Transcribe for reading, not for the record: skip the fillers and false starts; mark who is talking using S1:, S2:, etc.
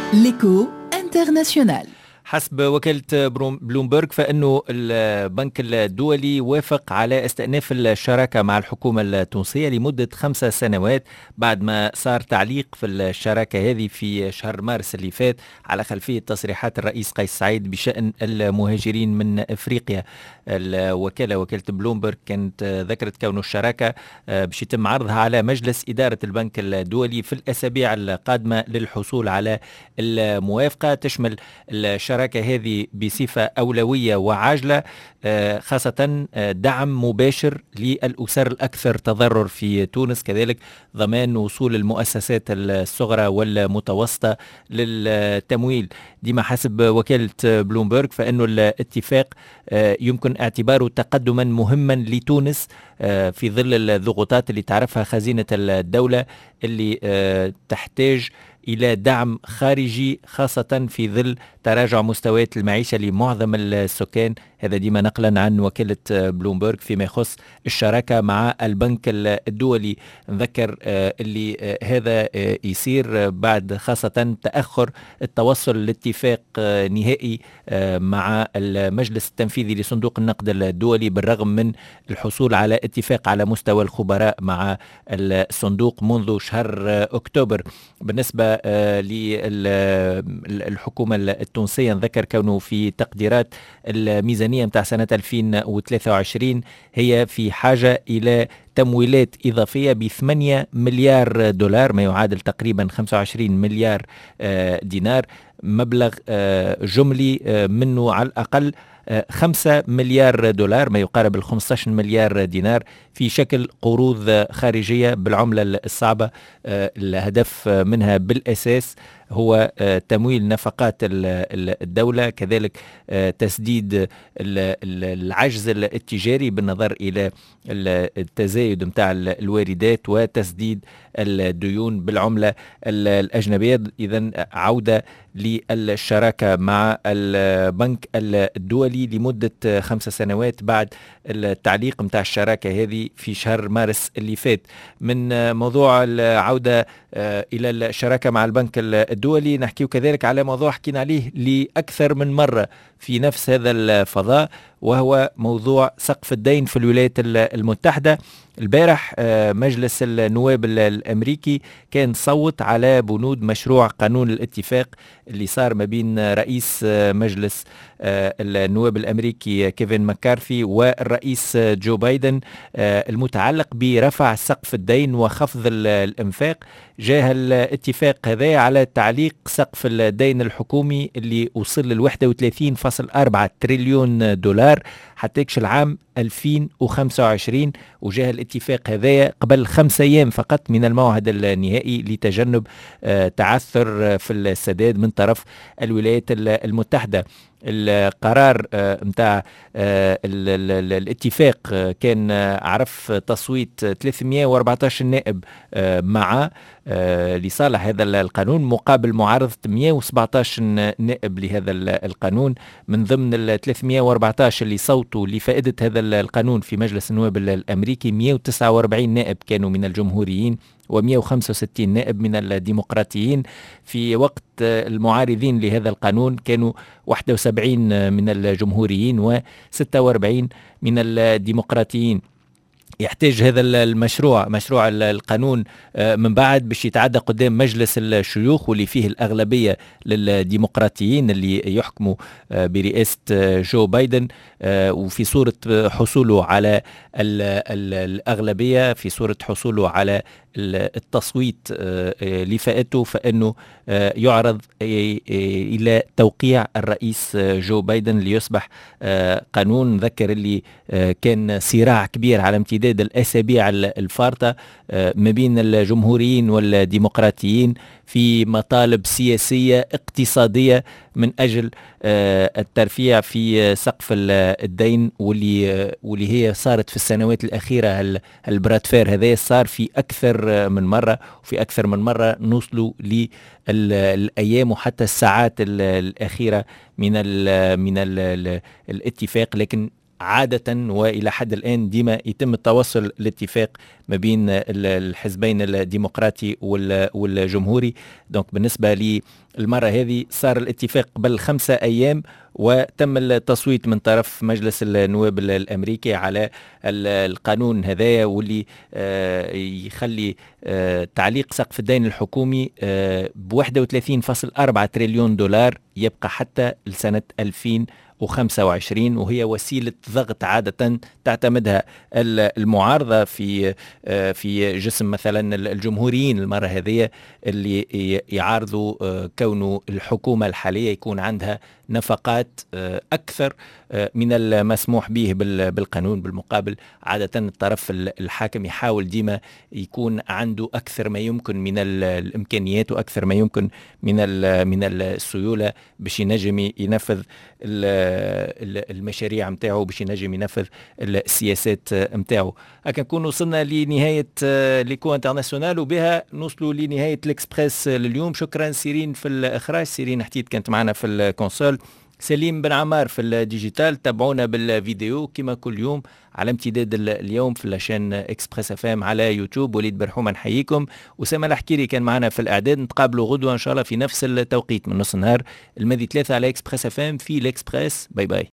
S1: L'écho international.
S2: حسب وكالة بلومبرغ فإنه البنك الدولي وافق على استئناف الشراكة مع الحكومة التونسية لمدة 5 سنوات بعد ما صار تعليق في الشراكة هذه في شهر مارس اللي فات على خلفية تصريحات الرئيس قيس سعيد بشأن المهاجرين من إفريقيا. وكالة بلومبرغ كانت ذكرت كون الشراكة باش يتم عرضها على مجلس إدارة البنك الدولي في الأسابيع القادمة للحصول على الموافقة. تشمل الشراكة هذه بصفة أولوية وعاجلة خاصة دعم مباشر للأسر الأكثر تضرر في تونس، كذلك ضمان وصول المؤسسات الصغرى والمتوسطة للتمويل. ديما حسب وكالة بلومبرغ فإنه الاتفاق يمكن اعتباره تقدما مهما لتونس في ظل الضغوطات اللي تعرفها خزينة الدولة اللي تحتاج إلى دعم خارجي خاصة في ظل تراجع مستويات المعيشة لمعظم السكان. هذا ديما نقلا عن وكالة بلومبرغ فيما يخص الشراكة مع البنك الدولي. نذكر اللي هذا يصير بعد خاصة تأخر التوصل لاتفاق نهائي مع المجلس التنفيذي لصندوق النقد الدولي بالرغم من الحصول على اتفاق على مستوى الخبراء مع الصندوق منذ شهر أكتوبر. بالنسبة للحكومة التونسية نذكر كونه في تقديرات الميزانية متاع سنة 2023 هي في حاجة إلى تمويلات إضافية ب8 مليار دولار ما يعادل تقريبا 25 مليار دينار، مبلغ جملي منه على الأقل 5 مليار دولار ما يقارب 15 مليار دينار في شكل قروض خارجية بالعملة الصعبة. الهدف منها بالأساس هو تمويل نفقات الدولة، كذلك تسديد العجز التجاري بالنظر إلى التزايد متاع الواردات وتسديد الديون بالعملة الأجنبية. إذن عودة للشراكة مع البنك الدولي لمدة 5 سنوات بعد التعليق متاع الشراكة هذه في شهر مارس اللي فات. من موضوع العودة إلى الشراكة مع البنك الدولي نحكيه كذلك على موضوع حكينا عليه لأكثر من مرة في نفس هذا الفضاء، وهو موضوع سقف الدين في الولايات المتحدة. البارح مجلس النواب الأمريكي كان صوت على بنود مشروع قانون الاتفاق اللي صار ما بين رئيس مجلس النواب الأمريكي كيفن مكارثي والرئيس جو بايدن المتعلق برفع سقف الدين وخفض الإنفاق. جاء الاتفاق هذا على تعليق سقف الدين الحكومي اللي وصل ل 31.4 تريليون دولار حتى يكش العام 2025، وجاء الاتفاق هذا قبل 5 أيام فقط من الموعد النهائي لتجنب تعثر في السداد من طرف الولايات المتحدة. القرار متاع الاتفاق كان عرف تصويت 314 نائب مع لصالح هذا القانون مقابل معارضة 117 نائب لهذا القانون. من ضمن ال 314 اللي صوتوا لفائدة هذا القانون في مجلس النواب الأمريكي 149 نائب كانوا من الجمهوريين و165 نائب من الديمقراطيين، في وقت المعارضين لهذا القانون كانوا 71 من الجمهوريين و46 من الديمقراطيين. يحتاج هذا المشروع مشروع القانون من بعد باش يتعدى قدام مجلس الشيوخ واللي فيه الأغلبية للديمقراطيين اللي يحكموا برئاسة جو بايدن، وفي صورة حصوله على الأغلبية في صورة حصوله على التصويت لفائته فإنه يعرض إلى توقيع الرئيس جو بايدن ليصبح قانون. ذكر اللي كان صراع كبير على امتداد الأسابيع الفارطة ما بين الجمهوريين والديمقراطيين في مطالب سياسية اقتصادية من أجل الترفيع في سقف الدين واللي هي صارت في السنوات الأخيرة. البراتفير هذا صار في أكثر من مرة، وفي أكثر من مرة نوصلوا للأيام وحتى الساعات الأخيرة من الاتفاق، لكن عادة وإلى حد الآن ديما يتم التوصل لاتفاق ما بين الحزبين الديمقراطي والجمهوري. دونك بالنسبة للمرة هذه صار الاتفاق قبل 5 أيام، وتم التصويت من طرف مجلس النواب الأمريكي على القانون هذايا، واللي يخلي تعليق سقف الدين الحكومي ب 31.4 تريليون دولار يبقى حتى لسنة 2025، وهي وسيلة ضغط عادة تعتمدها المعارضة في جسم مثلا الجمهوريين المرة هذه، اللي يعارضوا كونه الحكومة الحالية يكون عندها نفقات أكثر من المسموح به بالقانون. بالمقابل عادة الطرف الحاكم يحاول ديما يكون عنده أكثر ما يمكن من الإمكانيات وأكثر ما يمكن من السيولة باش ينجم ينفذ المشاريع متاعه، باش ينجم ينفذ السياسات متاعه. هكا نكون وصلنا لنهاية ليكو انترناسيونال، وبها نوصلوا لنهاية الإكسبريس لليوم. شكرا سيرين في الإخراج، سيرين حتيت كانت معنا في الكونسول، سليم بن عمار في الديجيتال. تابعونا بالفيديو كما كل يوم على امتداد اليوم في لاشين اكسبريس اف ام على يوتيوب. وليد برحومه نحييكم، وسام الحكيري كان معنا في الاعداد. نتقابلوا غدوه ان شاء الله في نفس التوقيت من نص النهار الماضي 3 على اكسبريس اف ام في الاكسبريس. باي باي.